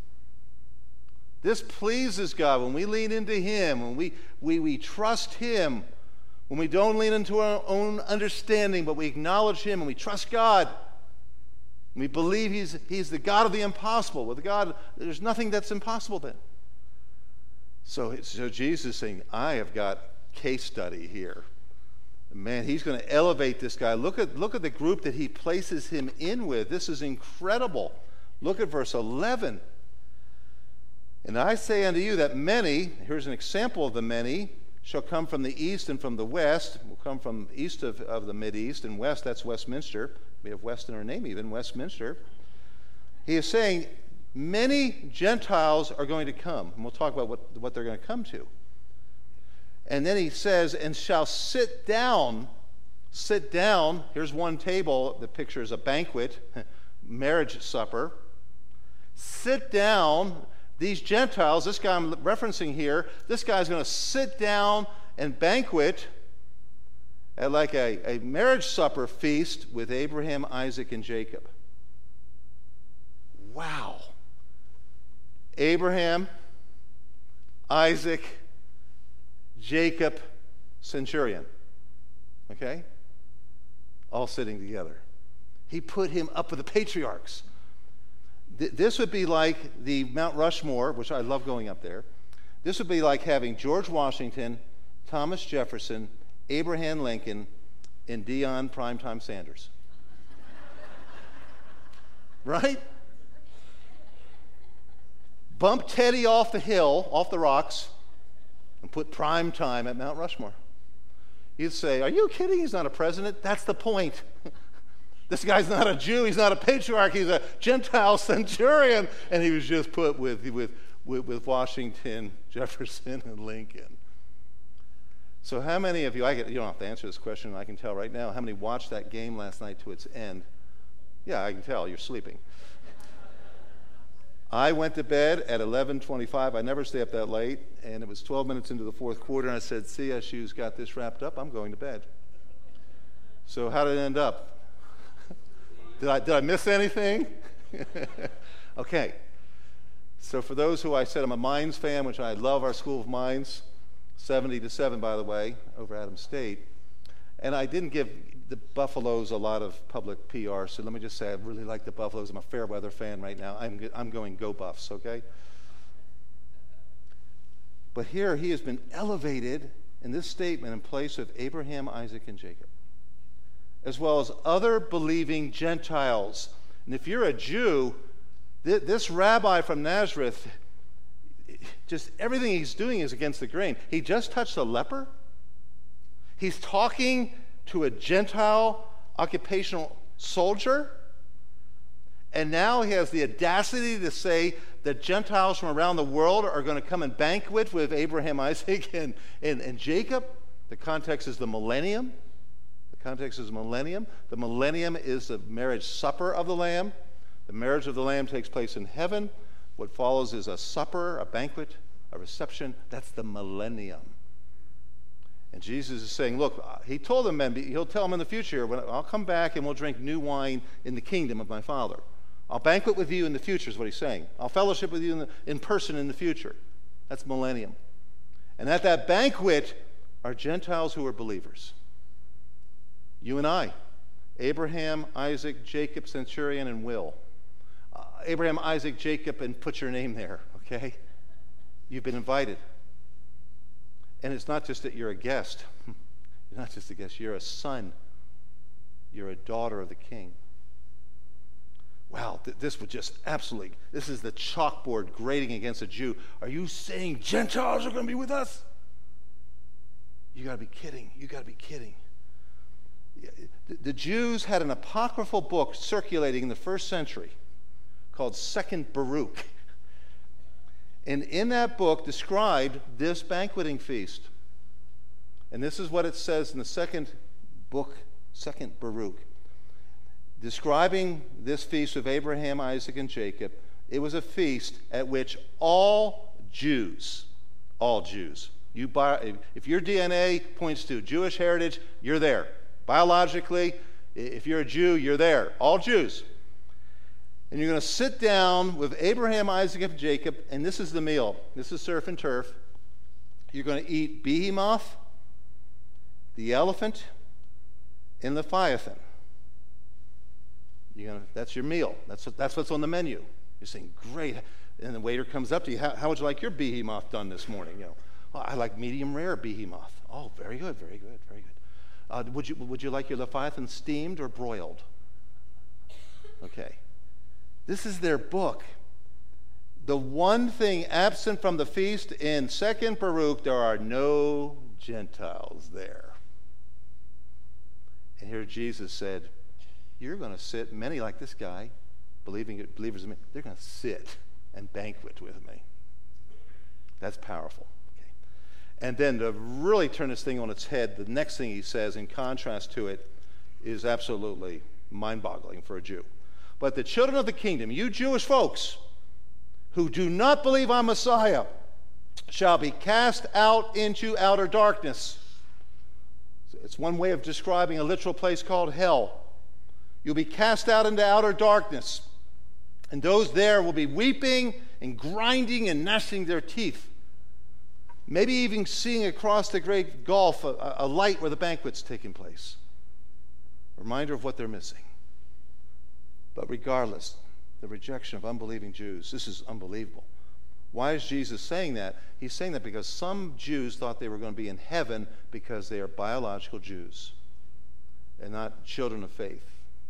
This pleases God when we lean into him, when we trust him when we don't lean into our own understanding, but we acknowledge him and we trust God, and we believe he's the God of the impossible. With God, there's nothing that's impossible then. So Jesus is saying, I have got case study here. Man, he's going to elevate this guy. Look at the group that he places him in with. This is incredible. Look at verse 11. And I say unto you that many, here's an example of the many, shall come from the east and from the west. Will come from east of the Mideast, and west, that's Westminster. We have West in our name even, Westminster. He is saying many Gentiles are going to come. And we'll talk about what they're going to come to. And then he says, and shall sit down. Sit down. Here's one table that pictures a banquet, marriage supper. Sit down. These Gentiles, this guy I'm referencing here, this guy's going to sit down and banquet at like a marriage supper feast with Abraham, Isaac, and Jacob. Wow. Abraham, Isaac, Jacob, centurion. Okay? All sitting together. He put him up with the patriarchs. This would be like the Mount Rushmore, which I love going up there. This would be like having George Washington, Thomas Jefferson, Abraham Lincoln, and Deion Primetime Sanders. Right? Bump Teddy off the hill, off the rocks, and put prime time at Mount Rushmore. You'd say, are you kidding? He's not a president. That's the point. This guy's not a Jew. He's not a patriarch. He's a Gentile centurion. And he was just put with Washington, Jefferson, and Lincoln. So how many of you, you don't have to answer this question, I can tell right now, how many watched that game last night to its end? Yeah, I can tell. You're sleeping. I went to bed at 11:25. I never stay up that late. And it was 12 minutes into the fourth quarter. And I said, CSU's got this wrapped up. I'm going to bed. So how did it end up? Did I miss anything? Okay. So for those who I said I'm a Mines fan, which I love our School of Mines, 70-7, by the way, over Adams State. And I didn't give the Buffaloes a lot of public PR, so let me just say I really like the Buffaloes. I'm a fair weather fan right now. I'm going go Buffs, okay? But here he has been elevated in this statement in place of Abraham, Isaac, and Jacob, as well as other believing Gentiles. And if you're a Jew, this rabbi from Nazareth, just everything he's doing is against the grain. He just touched a leper. He's talking to a Gentile occupational soldier. And now he has the audacity to say that Gentiles from around the world are going to come and banquet with Abraham, Isaac, and Jacob. The context is the millennium. The millennium is the marriage supper of the Lamb. The marriage of the Lamb takes place in heaven. What follows is a supper, a banquet, a reception. That's the millennium. And Jesus is saying, look, he told them, he'll tell them in the future, when I'll come back and we'll drink new wine in the kingdom of my Father. I'll banquet with you in the future is what he's saying. I'll fellowship with you in person in the future. That's millennium. And at that banquet are Gentiles who are believers. You and I, Abraham, Isaac, Jacob, centurion, and Will. Abraham, Isaac, Jacob, and put your name there, okay? You've been invited. And it's not just that you're a guest. You're not just a guest. You're a son. You're a daughter of the King. Wow, this would just absolutely, this is the chalkboard grating against a Jew. Are you saying Gentiles are going to be with us? You got to be kidding. You got to be kidding. The Jews had an apocryphal book circulating in the first century called Second Baruch. And in that book described this banqueting feast. And this is what it says in the second book, Second Baruch. Describing this feast of Abraham, Isaac, and Jacob, it was a feast at which all Jews, if your DNA points to Jewish heritage, you're there. Biologically, if you're a Jew, you're there. All Jews. And you're going to sit down with Abraham, Isaac, and Jacob, and this is the meal. This is surf and turf. You're going to eat behemoth, the elephant and Leviathan. That's your meal. That's what's on the menu. You're saying, great. And the waiter comes up to you. How would you like your behemoth done this morning? Well, I like medium rare behemoth. Oh, very good, very good, very good. Would you like your Leviathan steamed or broiled? Okay. This is their book. The one thing absent from the feast in 2nd Baruch, there are no Gentiles there. And here Jesus said, you're going to sit, many like this guy, believers in me, they're going to sit and banquet with me. That's powerful. Okay. And then to really turn this thing on its head, the next thing he says in contrast to it is absolutely mind-boggling for a Jew. But the children of the kingdom, you Jewish folks who do not believe I'm Messiah, shall be cast out into outer darkness. It's one way of describing a literal place called hell. You'll be cast out into outer darkness. And those there will be weeping and grinding and gnashing their teeth. Maybe even seeing across the great gulf a light where the banquet's taking place. A reminder of what they're missing. But regardless, the rejection of unbelieving Jews, this is unbelievable. Why is Jesus saying that? He's saying that because some Jews thought they were going to be in heaven because they are biological Jews and not children of faith.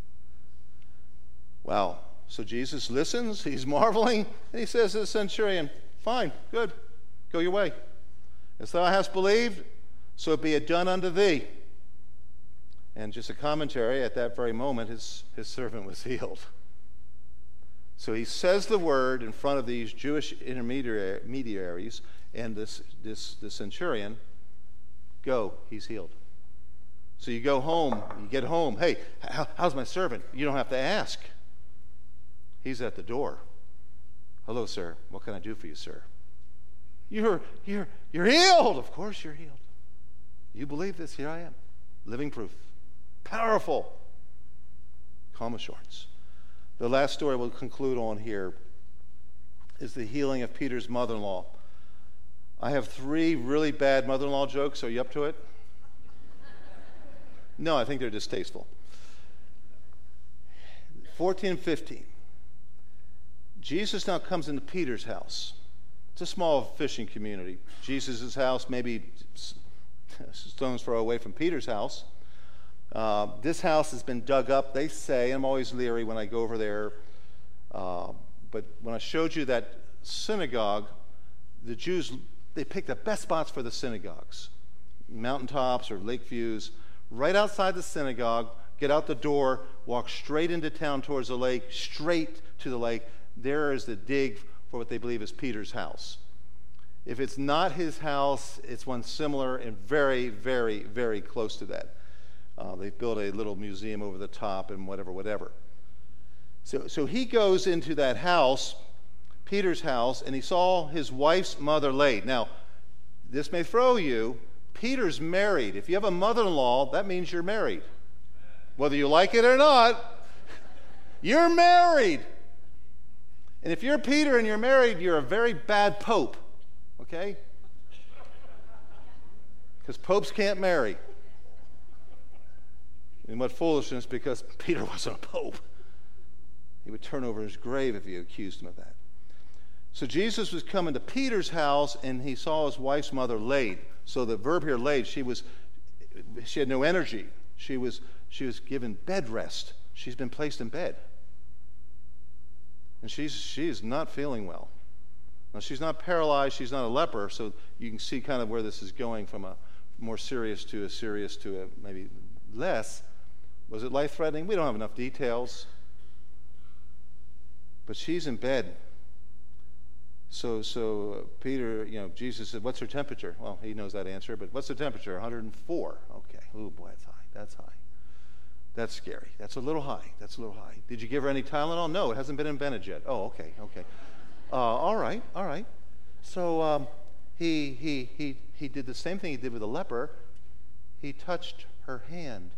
Wow. So Jesus listens, he's marveling, and he says to the centurion, fine, good, go your way. As thou hast believed, so be it done unto thee. And just a commentary, at that very moment, his servant was healed. So he says the word in front of these Jewish intermediaries, and the centurion, go, he's healed. So you go home, you get home, hey, how's my servant? You don't have to ask. He's at the door. Hello, sir. What can I do for you, sir? You're healed. Of course you're healed. You believe this? Here I am. Living proof. Powerful. Calm assurance. The last story we'll conclude on here is the healing of Peter's mother-in-law. I have 3 really bad mother-in-law jokes. Are you up to it? No, I think they're distasteful. 14 and 15. Jesus now comes into Peter's house. It's a small fishing community. Jesus' house, maybe stone's throw away from Peter's house. This house has been dug up, they say. I'm always leery when I go over there. But when I showed you that synagogue, the Jews, they picked the best spots for the synagogues. Mountaintops or lake views. Right outside the synagogue, get out the door, walk straight into town towards the lake, straight to the lake. There is the dig for what they believe is Peter's house. If it's not his house, it's one similar and very, very, very close to that. They've built a little museum over the top and whatever. So he goes into that house, Peter's house, and he saw his wife's mother laid. Now, this may throw you. Peter's married. If you have a mother-in-law, that means you're married. Whether you like it or not, you're married. And if you're Peter and you're married, you're a very bad pope, okay? Because popes can't marry. And what foolishness, because Peter wasn't a pope. He would turn over his grave if you accused him of that. So Jesus was coming to Peter's house, and he saw his wife's mother laid. So the verb here, laid, she had no energy. She was given bed rest. She's been placed in bed. And she's not feeling well. Now, she's not paralyzed. She's not a leper. So you can see kind of where this is going from a more serious to a maybe less. Was it life-threatening? We don't have enough details. But she's in bed. So Peter, Jesus said, what's her temperature? Well, he knows that answer, but what's the temperature? 104. Okay. Oh, boy, that's high. That's high. That's scary. That's a little high. Did you give her any Tylenol? No, it hasn't been invented yet. Oh, okay. All right. So he did the same thing he did with the leper. He touched her hand.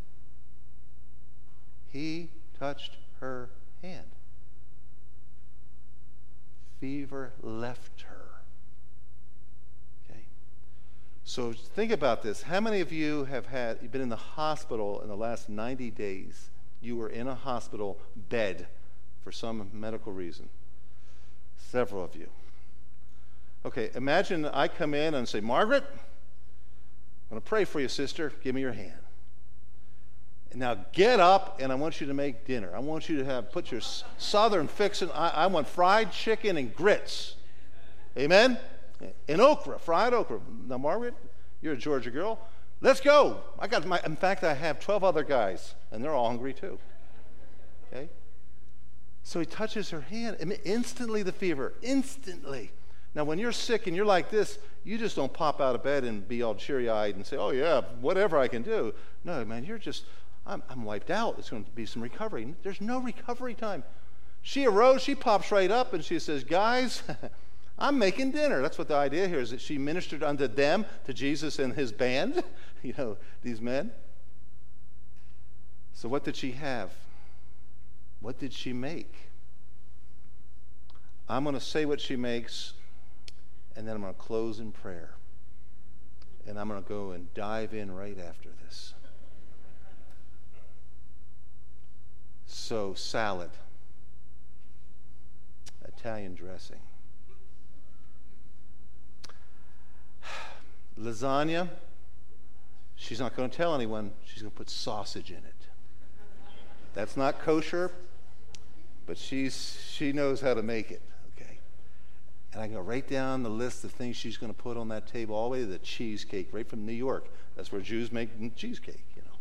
Fever left her. Okay. So think about this. How many of you you've been in the hospital in the last 90 days? You were in a hospital bed for some medical reason. Several of you. Okay, imagine I come in and say, Margaret, I'm going to pray for you, sister. Give me your hand. And now get up, and I want you to make dinner. I want you to put your southern fixin'. I want fried chicken and grits. Amen? And okra, fried okra. Now, Margaret, you're a Georgia girl. Let's go. In fact, I have 12 other guys, and they're all hungry too. Okay? So he touches her hand, and instantly the fever, instantly. Now, when you're sick and you're like this, you just don't pop out of bed and be all cheery-eyed and say, oh, yeah, whatever I can do. No, man, you're just, I'm wiped out. It's going to be some recovery. There's no recovery time. She arose, she pops right up, and she says, guys, I'm making dinner. That's what the idea here is, that she ministered unto them, to Jesus and his band, these men. So what did she have? What did she make? I'm going to say what she makes, and then I'm going to close in prayer. And I'm going to go and dive in right after this. So, salad, Italian dressing, lasagna. She's not going to tell anyone. She's going to put sausage in it. That's not kosher, but she knows how to make it, okay? And I go right down the list of things she's going to put on that table, all the way to the cheesecake, right from New York. That's where Jews make cheesecake,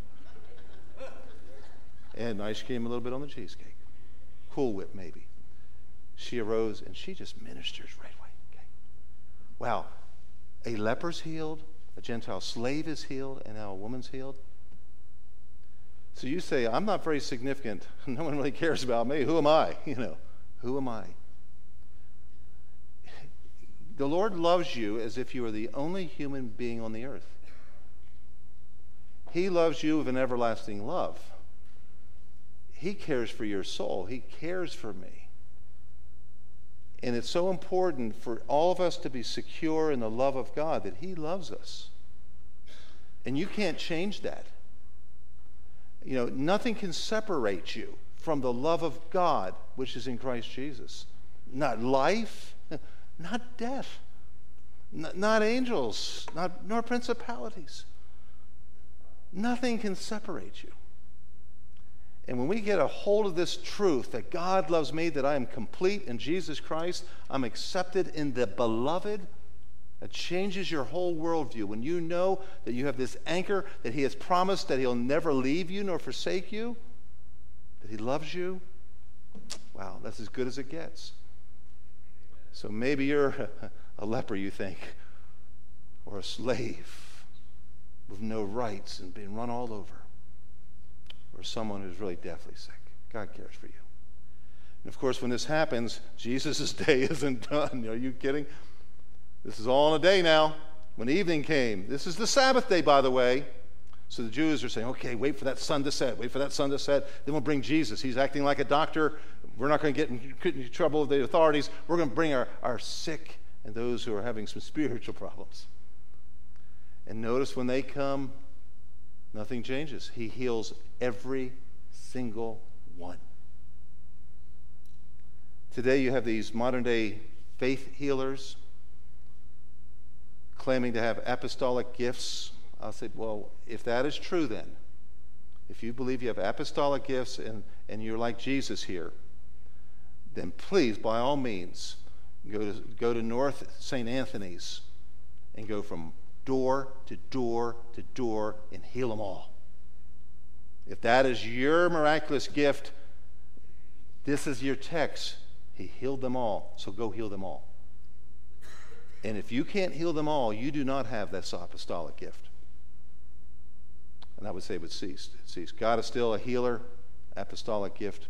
And ice cream a little bit on the cheesecake. Cool Whip, maybe. She arose, and she just ministers right away, okay? Wow, a leper's healed, a Gentile slave is healed, and now a woman's healed. So you say, I'm not very significant. No one really cares about me. Who am I? Who am I? The Lord loves you as if you were the only human being on the earth. He loves you with an everlasting love. He cares for your soul. He cares for me. And it's so important for all of us to be secure in the love of God, that he loves us. And you can't change that. Nothing can separate you from the love of God, which is in Christ Jesus. Not life, not death, not angels, nor principalities. Nothing can separate you. And when we get a hold of this truth that God loves me, that I am complete in Jesus Christ, I'm accepted in the beloved, it changes your whole worldview. When you know that you have this anchor, that he has promised that he'll never leave you nor forsake you, that he loves you, wow, that's as good as it gets. So maybe you're a leper, you think, or a slave with no rights and being run all over, or someone who's really deathly sick. God cares for you. And of course, when this happens, Jesus' day isn't done. Are you kidding? This is all in a day now. When evening came, this is the Sabbath day, by the way. So the Jews are saying, okay, wait for that sun to set. Wait for that sun to set. Then we'll bring Jesus. He's acting like a doctor. We're not going to get in trouble with the authorities. We're going to bring our sick and those who are having some spiritual problems. And notice when they come, nothing changes. He heals every single one. Today you have these modern-day faith healers claiming to have apostolic gifts. I'll say, well, if that is true then, if you believe you have apostolic gifts and you're like Jesus here, then please, by all means, go to North St. Anthony's and go from door to door to door and heal them all. If that is your miraculous gift, this is your text. He healed them all, so go heal them all. And if you can't heal them all, you do not have this apostolic gift. And I would say it would cease. God is still a healer, apostolic gift.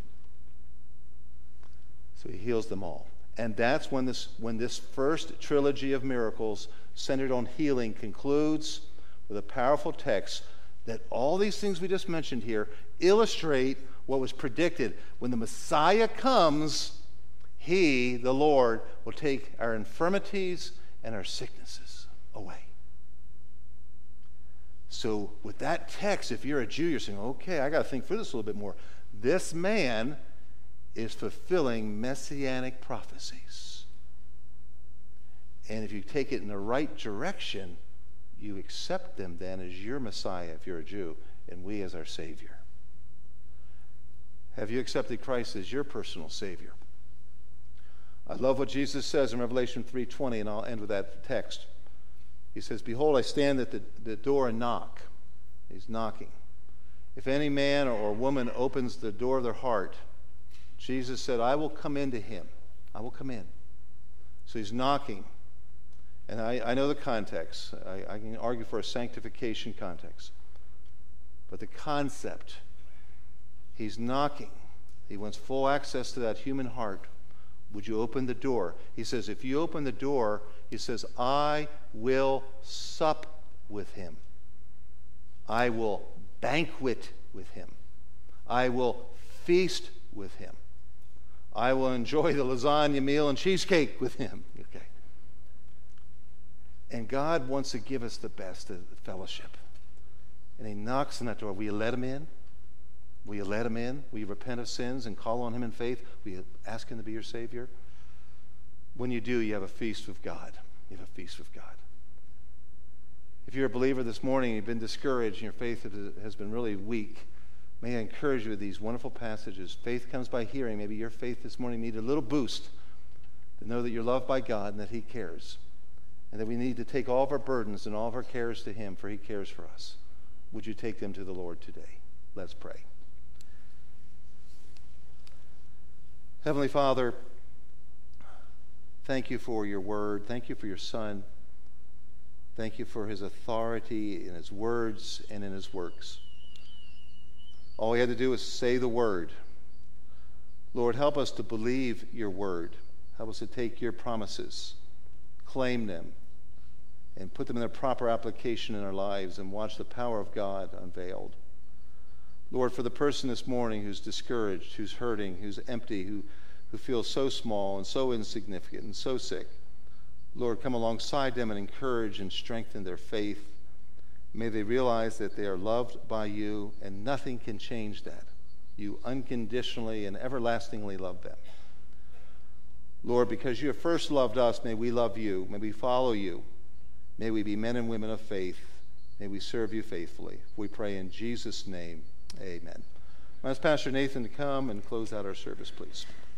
So he heals them all. And that's when this first trilogy of miracles centered on healing concludes with a powerful text that all these things we just mentioned here illustrate what was predicted. When the Messiah comes, he, the Lord, will take our infirmities and our sicknesses away. So with that text, if you're a Jew, you're saying, okay, I got to think through this a little bit more. This man is fulfilling messianic prophecies. And if you take it in the right direction, you accept them then as your Messiah if you're a Jew, and we as our Savior. Have you accepted Christ as your personal Savior? I love what Jesus says in Revelation 3:20, and I'll end with that text. He says, behold, I stand at the door and knock. He's knocking. If any man or woman opens the door of their heart, Jesus said, I will come into him. I will come in. So he's knocking. And I know the context. I can argue for a sanctification context. But the concept, he's knocking. He wants full access to that human heart. Would you open the door? He says, if you open the door, he says, I will sup with him. I will banquet with him. I will feast with him. I will enjoy the lasagna meal and cheesecake with him. Okay. And God wants to give us the best of the fellowship. And he knocks on that door. Will you let him in? Will you let him in? Will you repent of sins and call on him in faith? Will you ask him to be your Savior? When you do, you have a feast with God. You have a feast with God. If you're a believer this morning, you've been discouraged, and your faith has been really weak, may I encourage you with these wonderful passages. Faith comes by hearing. Maybe your faith this morning needed a little boost to know that you're loved by God and that he cares. And that we need to take all of our burdens and all of our cares to him, for he cares for us. Would you take them to the Lord today? Let's pray. Heavenly Father, thank you for your word. Thank you for your Son. Thank you for his authority in his words and in his works. All we had to do was say the word. Lord, help us to believe your word. Help us to take your promises, claim them, and put them in their proper application in our lives and watch the power of God unveiled. Lord, for the person this morning who's discouraged, who's hurting, who's empty, who feels so small and so insignificant and so sick, Lord, come alongside them and encourage and strengthen their faith. May they realize that they are loved by you and nothing can change that. You unconditionally and everlastingly love them. Lord, because you have first loved us, may we love you. May we follow you. May we be men and women of faith. May we serve you faithfully. We pray in Jesus' name. Amen. I'll ask Pastor Nathan to come and close out our service, please.